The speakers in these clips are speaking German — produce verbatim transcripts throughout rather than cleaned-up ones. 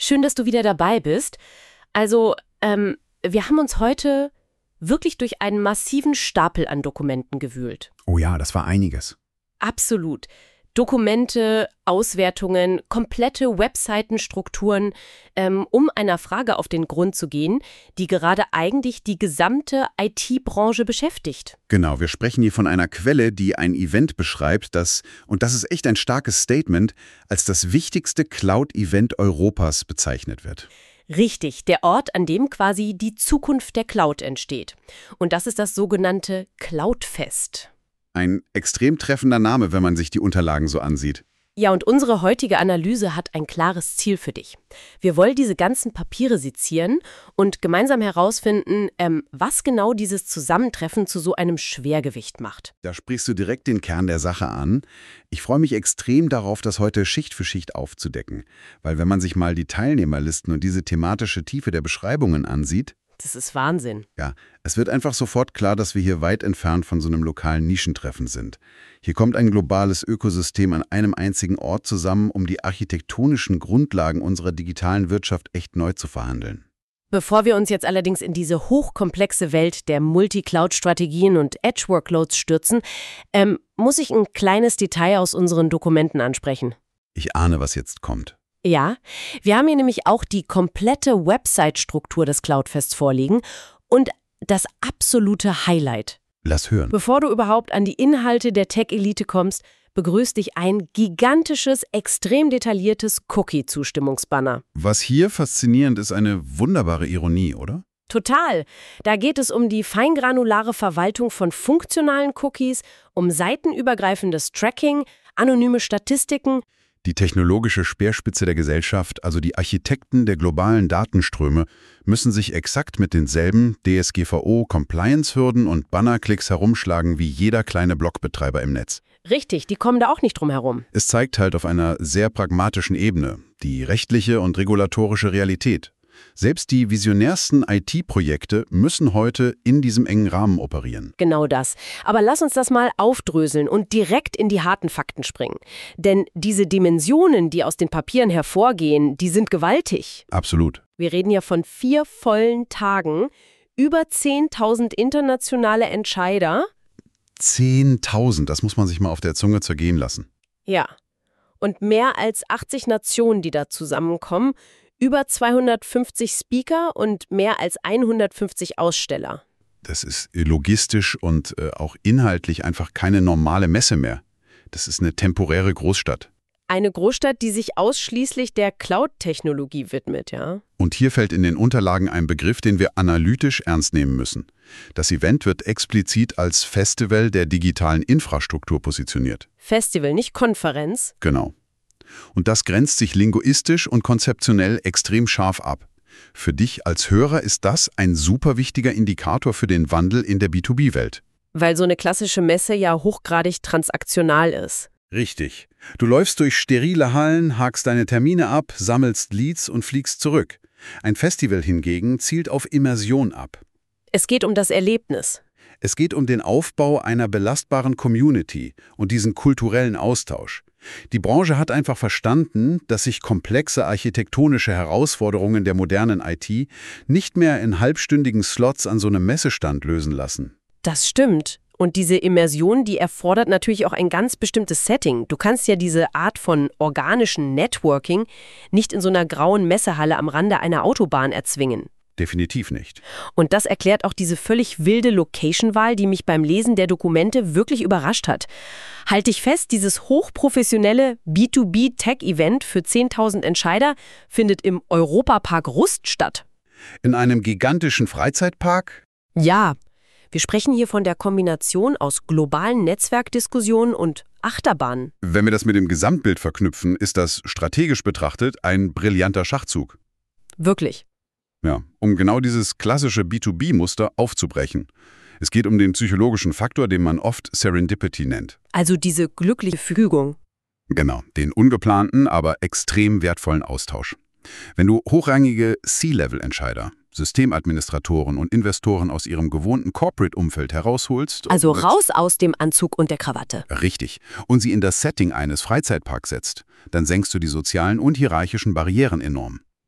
Schön, dass du wieder dabei bist. Also, ähm, wir haben uns heute wirklich durch einen massiven Stapel an Dokumenten gewühlt. Oh ja, das war einiges. Absolut. Dokumente, Auswertungen, komplette Webseitenstrukturen, ähm, um einer Frage auf den Grund zu gehen, die gerade eigentlich die gesamte I T-Branche beschäftigt. Genau, wir sprechen hier von einer Quelle, die ein Event beschreibt, das, und das ist echt ein starkes Statement, als das wichtigste Cloud-Event Europas bezeichnet wird. Richtig, der Ort, an dem quasi die Zukunft der Cloud entsteht. Und das ist das sogenannte Cloudfest. Ein extrem treffender Name, wenn man sich die Unterlagen so ansieht. Ja, und unsere heutige Analyse hat ein klares Ziel für dich. Wir wollen diese ganzen Papiere sezieren und gemeinsam herausfinden, ähm, was genau dieses Zusammentreffen zu so einem Schwergewicht macht. Da sprichst du direkt den Kern der Sache an. Ich freue mich extrem darauf, das heute Schicht für Schicht aufzudecken. Weil wenn man sich mal die Teilnehmerlisten und diese thematische Tiefe der Beschreibungen ansieht, das ist Wahnsinn. Ja, es wird einfach sofort klar, dass wir hier weit entfernt von so einem lokalen Nischentreffen sind. Hier kommt ein globales Ökosystem an einem einzigen Ort zusammen, um die architektonischen Grundlagen unserer digitalen Wirtschaft echt neu zu verhandeln. Bevor wir uns jetzt allerdings in diese hochkomplexe Welt der Multi-Cloud-Strategien und Edge-Workloads stürzen, ähm, muss ich ein kleines Detail aus unseren Dokumenten ansprechen. Ich ahne, was jetzt kommt. Ja, wir haben hier nämlich auch die komplette Website-Struktur des Cloudfests vorliegen und das absolute Highlight. Lass hören. Bevor du überhaupt an die Inhalte der Tech-Elite kommst, begrüßt dich ein gigantisches, extrem detailliertes Cookie-Zustimmungsbanner. Was hier faszinierend ist, eine wunderbare Ironie, oder? Total. Da geht es um die feingranulare Verwaltung von funktionalen Cookies, um seitenübergreifendes Tracking, anonyme Statistiken. Die technologische Speerspitze der Gesellschaft, also die Architekten der globalen Datenströme, müssen sich exakt mit denselben D S G V O-Compliance-Hürden und Bannerklicks herumschlagen wie jeder kleine Blogbetreiber im Netz. Richtig, die kommen da auch nicht drum herum. Es zeigt halt auf einer sehr pragmatischen Ebene die rechtliche und regulatorische Realität. Selbst die visionärsten I T-Projekte müssen heute in diesem engen Rahmen operieren. Genau das. Aber lass uns das mal aufdröseln und direkt in die harten Fakten springen. Denn diese Dimensionen, die aus den Papieren hervorgehen, die sind gewaltig. Absolut. Wir reden ja von vier vollen Tagen, über zehntausend internationale Entscheider. zehntausend, das muss man sich mal auf der Zunge zergehen lassen. Ja. Und mehr als achtzig Nationen, die da zusammenkommen, über zweihundertfünfzig Speaker und mehr als hundertfünfzig Aussteller. Das ist logistisch und äh, auch inhaltlich einfach keine normale Messe mehr. Das ist eine temporäre Großstadt. Eine Großstadt, die sich ausschließlich der Cloud-Technologie widmet, ja. Und hier fällt in den Unterlagen ein Begriff, den wir analytisch ernst nehmen müssen. Das Event wird explizit als Festival der digitalen Infrastruktur positioniert. Festival, nicht Konferenz. Genau. Und das grenzt sich linguistisch und konzeptionell extrem scharf ab. Für dich als Hörer ist das ein super wichtiger Indikator für den Wandel in der B zwei B-Welt. Weil so eine klassische Messe ja hochgradig transaktional ist. Richtig. Du läufst durch sterile Hallen, hakst deine Termine ab, sammelst Leads und fliegst zurück. Ein Festival hingegen zielt auf Immersion ab. Es geht um das Erlebnis. Es geht um den Aufbau einer belastbaren Community und diesen kulturellen Austausch. Die Branche hat einfach verstanden, dass sich komplexe architektonische Herausforderungen der modernen I T nicht mehr in halbstündigen Slots an so einem Messestand lösen lassen. Das stimmt. Und diese Immersion, die erfordert natürlich auch ein ganz bestimmtes Setting. Du kannst ja diese Art von organischen Networking nicht in so einer grauen Messehalle am Rande einer Autobahn erzwingen. Definitiv nicht. Und das erklärt auch diese völlig wilde Location-Wahl, die mich beim Lesen der Dokumente wirklich überrascht hat. Halt dich fest, dieses hochprofessionelle B zwei B-Tech-Event für zehntausend Entscheider findet im Europapark Rust statt. In einem gigantischen Freizeitpark? Ja, wir sprechen hier von der Kombination aus globalen Netzwerkdiskussionen und Achterbahnen. Wenn wir das mit dem Gesamtbild verknüpfen, ist das strategisch betrachtet ein brillanter Schachzug. Wirklich. Ja, um genau dieses klassische B zwei B-Muster aufzubrechen. Es geht um den psychologischen Faktor, den man oft Serendipity nennt. Also diese glückliche Fügung. Genau, den ungeplanten, aber extrem wertvollen Austausch. Wenn du hochrangige C-Level-Entscheider, Systemadministratoren und Investoren aus ihrem gewohnten Corporate-Umfeld herausholst... Also raus aus dem Anzug und der Krawatte. Richtig. Und sie in das Setting eines Freizeitparks setzt, dann senkst du die sozialen und hierarchischen Barrieren enorm.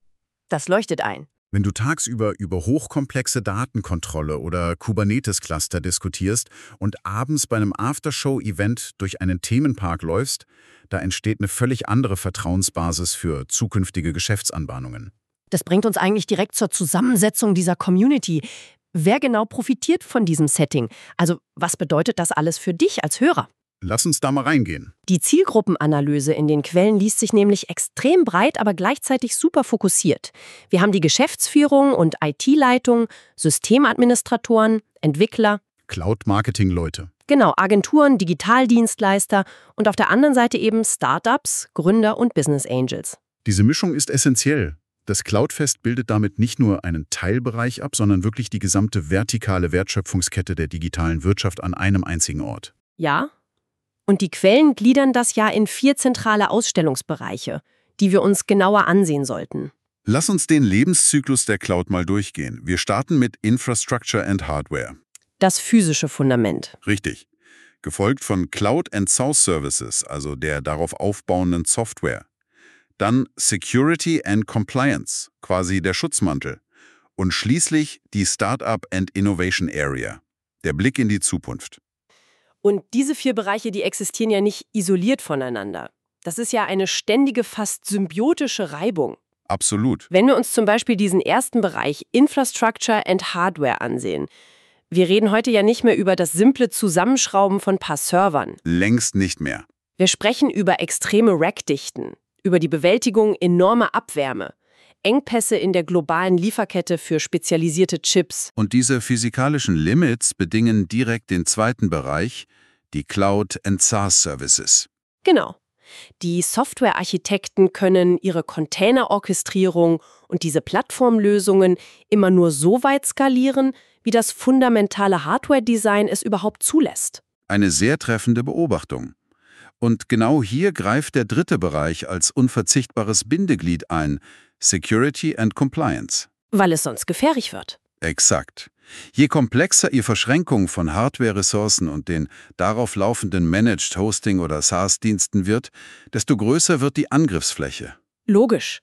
Das leuchtet ein. Wenn du tagsüber über hochkomplexe Datenkontrolle oder Kubernetes-Cluster diskutierst und abends bei einem Aftershow-Event durch einen Themenpark läufst, da entsteht eine völlig andere Vertrauensbasis für zukünftige Geschäftsanbahnungen. Das bringt uns eigentlich direkt zur Zusammensetzung dieser Community. Wer genau profitiert von diesem Setting? Also was bedeutet das alles für dich als Hörer? Lass uns da mal reingehen. Die Zielgruppenanalyse in den Quellen liest sich nämlich extrem breit, aber gleichzeitig super fokussiert. Wir haben die Geschäftsführung und I T-Leitung, Systemadministratoren, Entwickler, Cloud-Marketing-Leute. genau, Agenturen, Digitaldienstleister und auf der anderen Seite eben Startups, Gründer und Business Angels. Diese Mischung ist essentiell. Das Cloudfest bildet damit nicht nur einen Teilbereich ab, sondern wirklich die gesamte vertikale Wertschöpfungskette der digitalen Wirtschaft an einem einzigen Ort. Ja? Und die Quellen gliedern das ja in vier zentrale Ausstellungsbereiche, die wir uns genauer ansehen sollten. Lass uns den Lebenszyklus der Cloud mal durchgehen. Wir starten mit Infrastructure and Hardware. Das physische Fundament. Richtig. Gefolgt von Cloud and Source Services, also der darauf aufbauenden Software. Dann Security and Compliance, quasi der Schutzmantel. Und schließlich die Startup and Innovation Area, der Blick in die Zukunft. Und diese vier Bereiche, die existieren ja nicht isoliert voneinander. Das ist ja eine ständige, fast symbiotische Reibung. Absolut. Wenn wir uns zum Beispiel diesen ersten Bereich Infrastructure and Hardware ansehen, wir reden heute ja nicht mehr über das simple Zusammenschrauben von ein paar Servern. Längst nicht mehr. Wir sprechen über extreme Rackdichten, über die Bewältigung enormer Abwärme, Engpässe in der globalen Lieferkette für spezialisierte Chips. Und diese physikalischen Limits bedingen direkt den zweiten Bereich, die Cloud and SaaS Services. Genau. Die Softwarearchitekten können ihre Containerorchestrierung und diese Plattformlösungen immer nur so weit skalieren, wie das fundamentale Hardware-Design es überhaupt zulässt. Eine sehr treffende Beobachtung. Und genau hier greift der dritte Bereich als unverzichtbares Bindeglied ein, Security and Compliance. Weil es sonst gefährlich wird. Exakt. Je komplexer Ihr Verschränkung von Hardware-Ressourcen und den darauf laufenden Managed Hosting oder SaaS-Diensten wird, desto größer wird die Angriffsfläche. Logisch.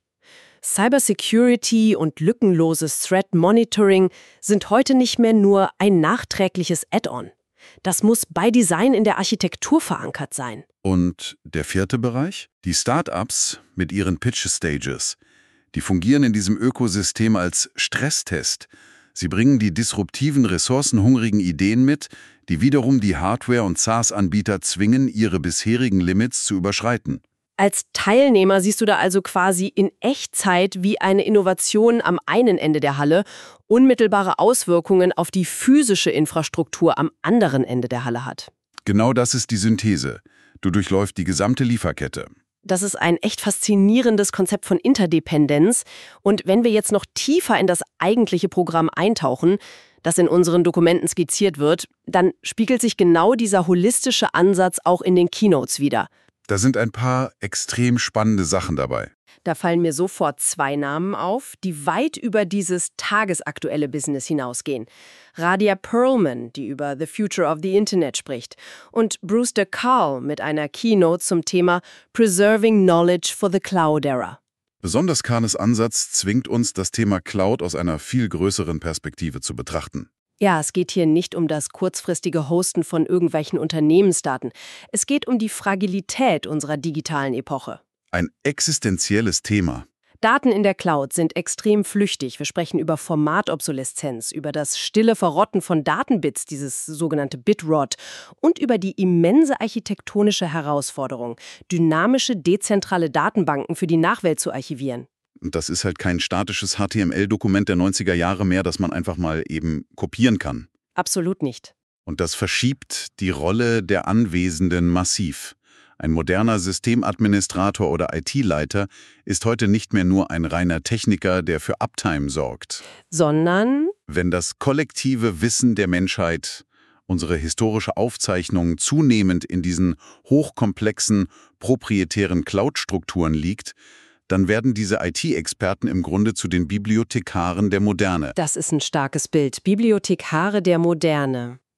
Cybersecurity und lückenloses Threat Monitoring sind heute nicht mehr nur ein nachträgliches Add-on. Das muss by Design in der Architektur verankert sein. Und der vierte Bereich? Die Startups mit ihren Pitch-Stages. Die fungieren in diesem Ökosystem als Stresstest. Sie bringen die disruptiven, ressourcenhungrigen Ideen mit, die wiederum die Hardware- und SaaS-Anbieter zwingen, ihre bisherigen Limits zu überschreiten. Als Teilnehmer siehst du da also quasi in Echtzeit, wie eine Innovation am einen Ende der Halle unmittelbare Auswirkungen auf die physische Infrastruktur am anderen Ende der Halle hat. Genau das ist die Synthese. Du durchläufst die gesamte Lieferkette. Das ist ein echt faszinierendes Konzept von Interdependenz. Und wenn wir jetzt noch tiefer in das eigentliche Programm eintauchen, das in unseren Dokumenten skizziert wird, dann spiegelt sich genau dieser holistische Ansatz auch in den Keynotes wider. Da sind ein paar extrem spannende Sachen dabei. Da fallen mir sofort zwei Namen auf, die weit über dieses tagesaktuelle Business hinausgehen. Radia Perlman, die über The Future of the Internet spricht, und Brewster Kahl mit einer Keynote zum Thema Preserving Knowledge for the Cloud Era. Besonders Kahnes Ansatz zwingt uns, das Thema Cloud aus einer viel größeren Perspektive zu betrachten. Ja, es geht hier nicht um das kurzfristige Hosten von irgendwelchen Unternehmensdaten. Es geht um die Fragilität unserer digitalen Epoche. Ein existenzielles Thema. Daten in der Cloud sind extrem flüchtig. Wir sprechen über Formatobsoleszenz, über das stille Verrotten von Datenbits, dieses sogenannte Bitrot, und über die immense architektonische Herausforderung, dynamische, dezentrale Datenbanken für die Nachwelt zu archivieren. Und das ist halt kein statisches H T M L-Dokument der neunziger Jahre mehr, das man einfach mal eben kopieren kann. Absolut nicht. Und das verschiebt die Rolle der Anwesenden massiv. Ein moderner Systemadministrator oder I T-Leiter ist heute nicht mehr nur ein reiner Techniker, der für Uptime sorgt. Sondern? Wenn das kollektive Wissen der Menschheit, unsere historische Aufzeichnung zunehmend in diesen hochkomplexen, proprietären Cloud-Strukturen liegt, dann werden diese I T-Experten im Grunde zu den Bibliothekaren der Moderne. Das ist ein starkes Bild. Bibliothekare der Moderne.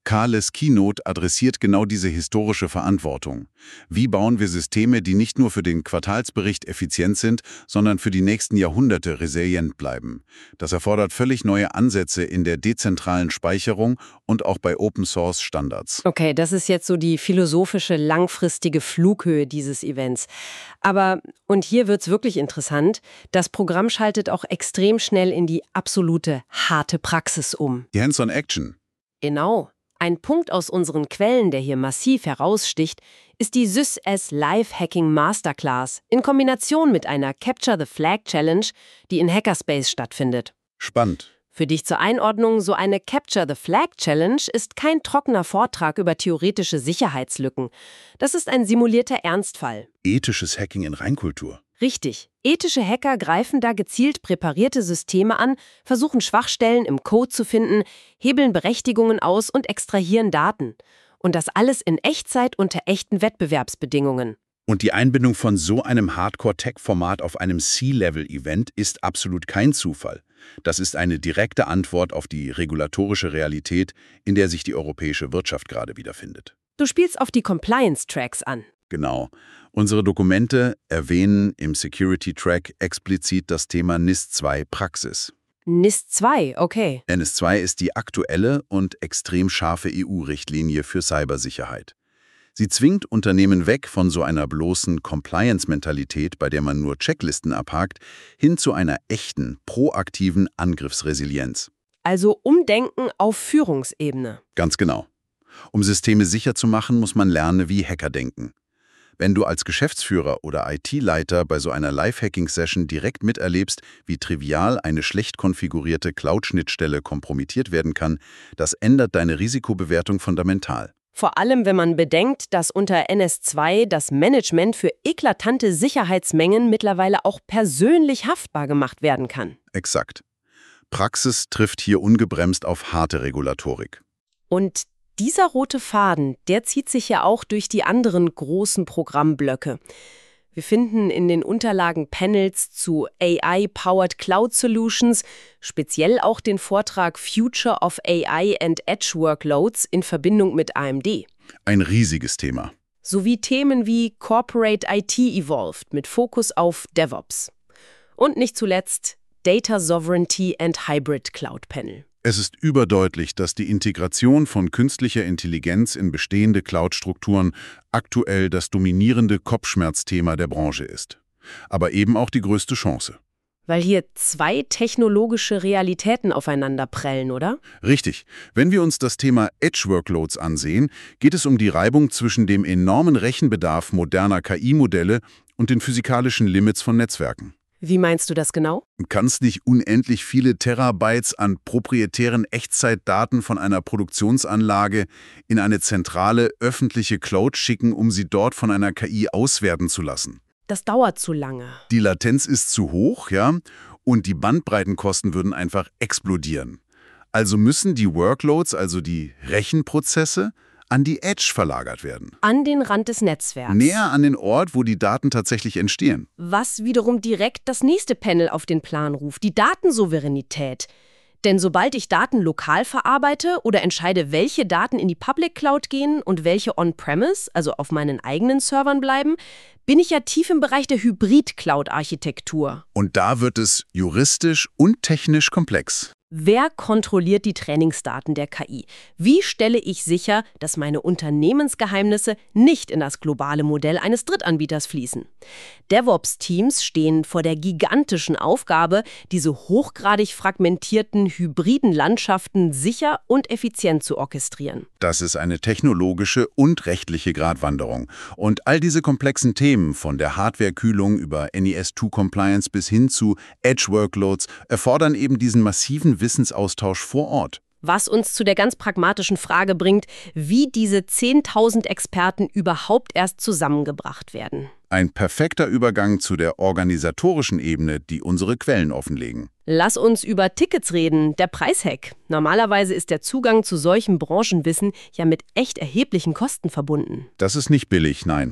Kahles Keynote adressiert genau diese historische Verantwortung. Wie bauen wir Systeme, die nicht nur für den Quartalsbericht effizient sind, sondern für die nächsten Jahrhunderte resilient bleiben? Das erfordert völlig neue Ansätze in der dezentralen Speicherung und auch bei Open-Source-Standards. Okay, das ist jetzt so die philosophische, langfristige Flughöhe dieses Events. Aber, und hier wird's wirklich interessant, das Programm schaltet auch extrem schnell in die absolute harte Praxis um. Die Hands-on-Action. Genau. Ein Punkt aus unseren Quellen, der hier massiv heraussticht, ist die SysS Live-Hacking Masterclass in Kombination mit einer Capture the Flag Challenge, die in Hackerspace stattfindet. Spannend. Für dich zur Einordnung, so eine Capture the Flag Challenge ist kein trockener Vortrag über theoretische Sicherheitslücken. Das ist ein simulierter Ernstfall. Ethisches Hacking in Reinkultur. Richtig. Ethische Hacker greifen da gezielt präparierte Systeme an, versuchen Schwachstellen im Code zu finden, hebeln Berechtigungen aus und extrahieren Daten. Und das alles in Echtzeit unter echten Wettbewerbsbedingungen. Und die Einbindung von so einem Hardcore-Tech-Format auf einem C-Level-Event ist absolut kein Zufall. Das ist eine direkte Antwort auf die regulatorische Realität, in der sich die europäische Wirtschaft gerade wiederfindet. Du spielst auf die Compliance-Tracks an. Genau. Unsere Dokumente erwähnen im Security-Track explizit das Thema N I S zwei Praxis. N I S zwei, okay. N I S zwei ist die aktuelle und extrem scharfe E U-Richtlinie für Cybersicherheit. Sie zwingt Unternehmen weg von so einer bloßen Compliance-Mentalität, bei der man nur Checklisten abhakt, hin zu einer echten, proaktiven Angriffsresilienz. Also Umdenken auf Führungsebene. Ganz genau. Um Systeme sicher zu machen, muss man lernen, wie Hacker denken. Wenn du als Geschäftsführer oder I T-Leiter bei so einer Live-Hacking-Session direkt miterlebst, wie trivial eine schlecht konfigurierte Cloud-Schnittstelle kompromittiert werden kann, das ändert deine Risikobewertung fundamental. Vor allem, wenn man bedenkt, dass unter N I S zwei das Management für eklatante Sicherheitsmengen mittlerweile auch persönlich haftbar gemacht werden kann. Exakt. Praxis trifft hier ungebremst auf harte Regulatorik. Und dieser rote Faden, der zieht sich ja auch durch die anderen großen Programmblöcke. Wir finden in den Unterlagen Panels zu A I-Powered Cloud Solutions, speziell auch den Vortrag Future of A I and Edge Workloads in Verbindung mit A M D. Ein riesiges Thema. Sowie Themen wie Corporate I T Evolved mit Fokus auf DevOps. Und nicht zuletzt Data Sovereignty and Hybrid Cloud Panel. Es ist überdeutlich, dass die Integration von künstlicher Intelligenz in bestehende Cloud-Strukturen aktuell das dominierende Kopfschmerzthema der Branche ist. Aber eben auch die größte Chance. Weil hier zwei technologische Realitäten aufeinander prellen, oder? Richtig. Wenn wir uns das Thema Edge-Workloads ansehen, geht es um die Reibung zwischen dem enormen Rechenbedarf moderner K I-Modelle und den physikalischen Limits von Netzwerken. Wie meinst du das genau? Du kannst nicht unendlich viele Terabytes an proprietären Echtzeitdaten von einer Produktionsanlage in eine zentrale öffentliche Cloud schicken, um sie dort von einer K I auswerten zu lassen. Das dauert zu lange. Die Latenz ist zu hoch, ja, und die Bandbreitenkosten würden einfach explodieren. Also müssen die Workloads, also die Rechenprozesse, an die Edge verlagert werden. An den Rand des Netzwerks. Näher an den Ort, wo die Daten tatsächlich entstehen. Was wiederum direkt das nächste Panel auf den Plan ruft, die Datensouveränität. Denn sobald ich Daten lokal verarbeite oder entscheide, welche Daten in die Public Cloud gehen und welche on-premise, also auf meinen eigenen Servern bleiben, bin ich ja tief im Bereich der Hybrid-Cloud-Architektur. Und da wird es juristisch und technisch komplex. Wer kontrolliert die Trainingsdaten der K I? Wie stelle ich sicher, dass meine Unternehmensgeheimnisse nicht in das globale Modell eines Drittanbieters fließen? DevOps-Teams stehen vor der gigantischen Aufgabe, diese hochgradig fragmentierten, hybriden Landschaften sicher und effizient zu orchestrieren. Das ist eine technologische und rechtliche Gratwanderung. Und all diese komplexen Themen, von der Hardwarekühlung über N I S zwei Compliance bis hin zu Edge-Workloads, erfordern eben diesen massiven Wissensaustausch vor Ort. Was uns zu der ganz pragmatischen Frage bringt, wie diese zehntausend Experten überhaupt erst zusammengebracht werden. Ein perfekter Übergang zu der organisatorischen Ebene, die unsere Quellen offenlegen. Lass uns über Tickets reden, der Preishack. Normalerweise ist der Zugang zu solchem Branchenwissen ja mit echt erheblichen Kosten verbunden. Das ist nicht billig, nein.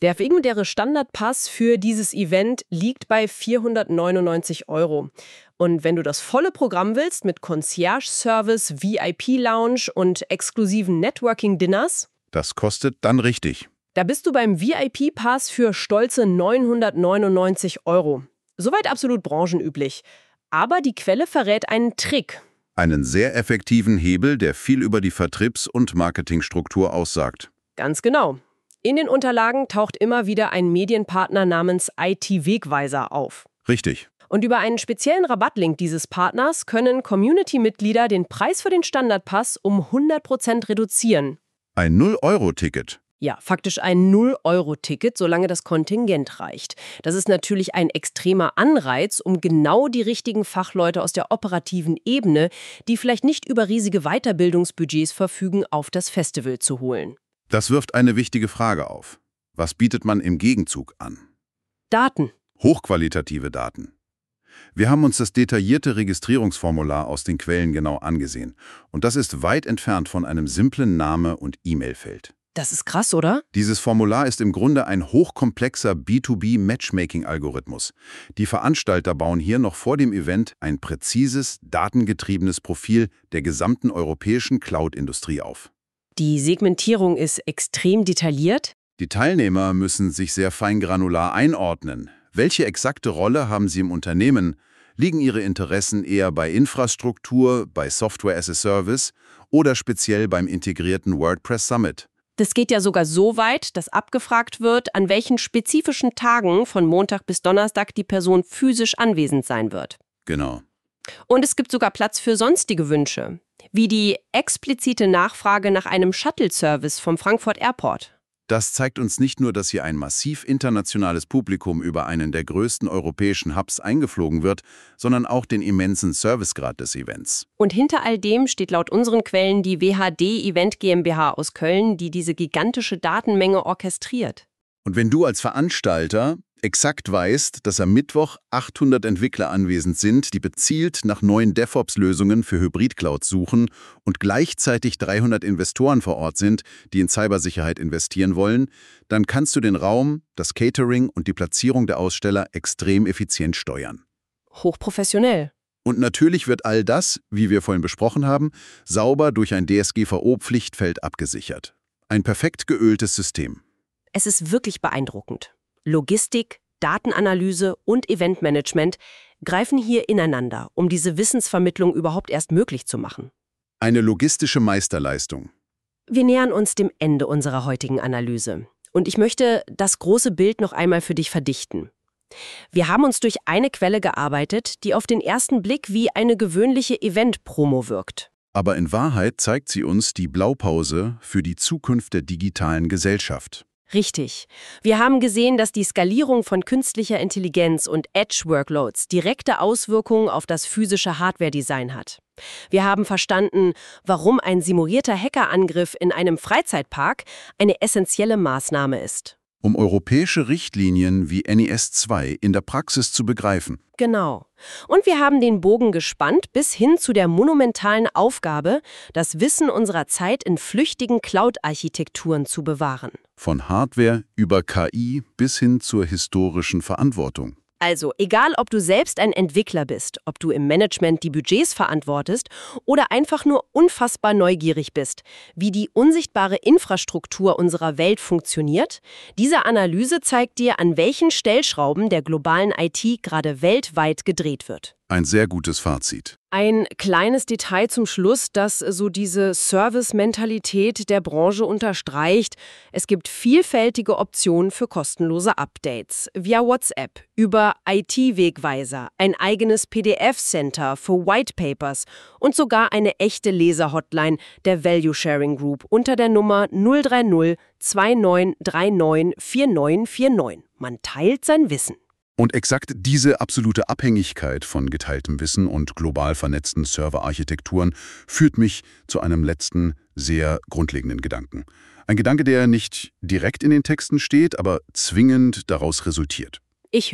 Der vermodäre Standardpass für dieses Event liegt bei vierhundertneunundneunzig Euro. Und wenn du das volle Programm willst mit Concierge-Service, V I P-Lounge und exklusiven Networking-Dinners, das kostet dann richtig. Da bist du beim V I P-Pass für stolze neunhundertneunundneunzig Euro. Soweit absolut branchenüblich. Aber die Quelle verrät einen Trick. Einen sehr effektiven Hebel, der viel über die Vertriebs- und Marketingstruktur aussagt. Ganz genau. In den Unterlagen taucht immer wieder ein Medienpartner namens I T-Wegweiser auf. Richtig. Und über einen speziellen Rabattlink dieses Partners können Community-Mitglieder den Preis für den Standardpass um hundert Prozent reduzieren. Ein null Euro Ticket. Ja, faktisch ein null Euro Ticket, solange das Kontingent reicht. Das ist natürlich ein extremer Anreiz, um genau die richtigen Fachleute aus der operativen Ebene, die vielleicht nicht über riesige Weiterbildungsbudgets verfügen, auf das Festival zu holen. Das wirft eine wichtige Frage auf. Was bietet man im Gegenzug an? Daten. Hochqualitative Daten. Wir haben uns das detaillierte Registrierungsformular aus den Quellen genau angesehen. Und das ist weit entfernt von einem simplen Name- und E-Mail-Feld. Das ist krass, oder? Dieses Formular ist im Grunde ein hochkomplexer B zwei B Matchmaking-Algorithmus. Die Veranstalter bauen hier noch vor dem Event ein präzises, datengetriebenes Profil der gesamten europäischen Cloud-Industrie auf. Die Segmentierung ist extrem detailliert. Die Teilnehmer müssen sich sehr feingranular einordnen. Welche exakte Rolle haben sie im Unternehmen? Liegen ihre Interessen eher bei Infrastruktur, bei Software as a Service oder speziell beim integrierten WordPress Summit? Das geht ja sogar so weit, dass abgefragt wird, an welchen spezifischen Tagen von Montag bis Donnerstag die Person physisch anwesend sein wird. Genau. Und es gibt sogar Platz für sonstige Wünsche, wie die explizite Nachfrage nach einem Shuttle-Service vom Frankfurt Airport. Das zeigt uns nicht nur, dass hier ein massiv internationales Publikum über einen der größten europäischen Hubs eingeflogen wird, sondern auch den immensen Servicegrad des Events. Und hinter all dem steht laut unseren Quellen die W H D Event GmbH aus Köln, die diese gigantische Datenmenge orchestriert. Und wenn du als Veranstalter exakt weißt, dass am Mittwoch achthundert Entwickler anwesend sind, die gezielt nach neuen DevOps-Lösungen für Hybrid-Clouds suchen und gleichzeitig dreihundert Investoren vor Ort sind, die in Cybersicherheit investieren wollen, dann kannst du den Raum, das Catering und die Platzierung der Aussteller extrem effizient steuern. Hochprofessionell. Und natürlich wird all das, wie wir vorhin besprochen haben, sauber durch ein D S G V O-Pflichtfeld abgesichert. Ein perfekt geöltes System. Es ist wirklich beeindruckend. Logistik, Datenanalyse und Eventmanagement greifen hier ineinander, um diese Wissensvermittlung überhaupt erst möglich zu machen. Eine logistische Meisterleistung. Wir nähern uns dem Ende unserer heutigen Analyse. Und ich möchte das große Bild noch einmal für dich verdichten. Wir haben uns durch eine Quelle gearbeitet, die auf den ersten Blick wie eine gewöhnliche Event-Promo wirkt. Aber in Wahrheit zeigt sie uns die Blaupause für die Zukunft der digitalen Gesellschaft. Richtig. Wir haben gesehen, dass die Skalierung von künstlicher Intelligenz und Edge-Workloads direkte Auswirkungen auf das physische Hardware-Design hat. Wir haben verstanden, warum ein simulierter Hackerangriff in einem Freizeitpark eine essentielle Maßnahme ist. Um europäische Richtlinien wie N I S zwei in der Praxis zu begreifen. Genau. Und wir haben den Bogen gespannt bis hin zu der monumentalen Aufgabe, das Wissen unserer Zeit in flüchtigen Cloud-Architekturen zu bewahren. Von Hardware über K I bis hin zur historischen Verantwortung. Also, egal ob du selbst ein Entwickler bist, ob du im Management die Budgets verantwortest oder einfach nur unfassbar neugierig bist, wie die unsichtbare Infrastruktur unserer Welt funktioniert, diese Analyse zeigt dir, an welchen Stellschrauben der globalen I T gerade weltweit gedreht wird. Ein sehr gutes Fazit. Ein kleines Detail zum Schluss, das so diese Service-Mentalität der Branche unterstreicht. Es gibt vielfältige Optionen für kostenlose Updates. Via WhatsApp, über I T-Wegweiser, ein eigenes P D F-Center für White Papers und sogar eine echte Leser-Hotline der Value Sharing Group unter der Nummer null drei null zwei neun drei neun vier neun vier neun. Man teilt sein Wissen. Und exakt diese absolute Abhängigkeit von geteiltem Wissen und global vernetzten Serverarchitekturen führt mich zu einem letzten, sehr grundlegenden Gedanken. Ein Gedanke, der nicht direkt in den Texten steht, aber zwingend daraus resultiert. Ich höre.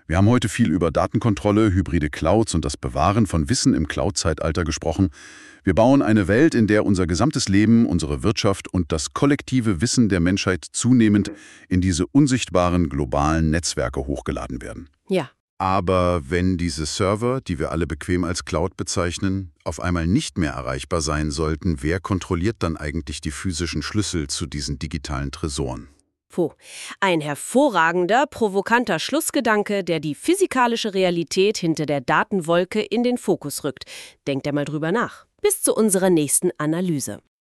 Wir haben heute viel über Datenkontrolle, hybride Clouds und das Bewahren von Wissen im Cloud-Zeitalter gesprochen. Wir bauen eine Welt, in der unser gesamtes Leben, unsere Wirtschaft und das kollektive Wissen der Menschheit zunehmend in diese unsichtbaren globalen Netzwerke hochgeladen werden. Ja. Aber wenn diese Server, die wir alle bequem als Cloud bezeichnen, auf einmal nicht mehr erreichbar sein sollten, wer kontrolliert dann eigentlich die physischen Schlüssel zu diesen digitalen Tresoren? Puh. Ein hervorragender, provokanter Schlussgedanke, der die physikalische Realität hinter der Datenwolke in den Fokus rückt. Denkt er mal drüber nach. Bis zu unserer nächsten Analyse.